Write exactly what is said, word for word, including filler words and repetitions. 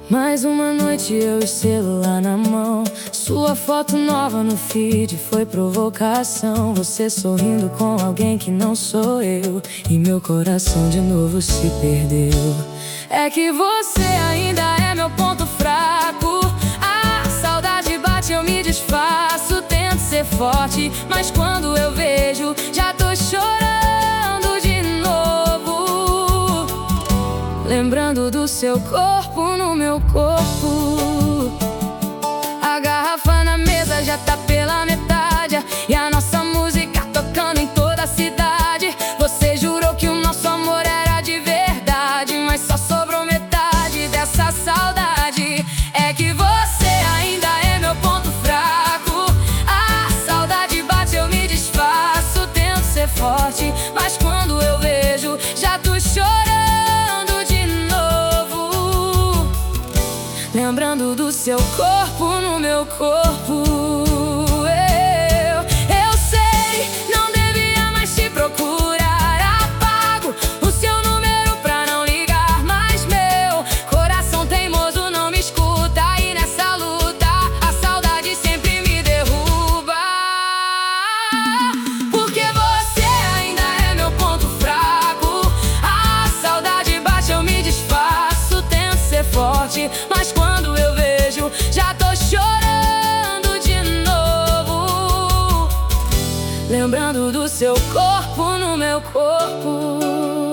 Mais uma noite eu e celular na mão. Sua foto nova no feed foi provocação. Você sorrindo com alguém que não sou eu, e meu coração de novo se perdeu. É que você ainda é meu ponto fraco. A saudade bate, eu me desfaço. Tento ser forte, mas quando eu vejo, já tô chorando de novo. Lembrando do seu corpo no meu corpo. A garrafa na mesa já tá pela metade, e a nossa música tocando em toda a cidade. Você jurou que o nosso amor era de verdade, mas só sobrou metade dessa saudade. É que você ainda é meu ponto fraco. A saudade bate, eu me desfaço. Tento ser forte, mas quando eu vejo, já tô chorando de novo. Lembrando do seu corpo no meu corpo. Eu, eu sei, não devia mais te procurar. Apago o seu número pra não ligar, mas meu coração teimoso não me escuta. E nessa luta a saudade sempre me derruba. Porque você ainda é meu ponto fraco. A saudade bate, eu me desfaço. Tento ser forte, mas quando eu vejo, já tô chorando de novo. Lembrando do seu corpo no meu corpo.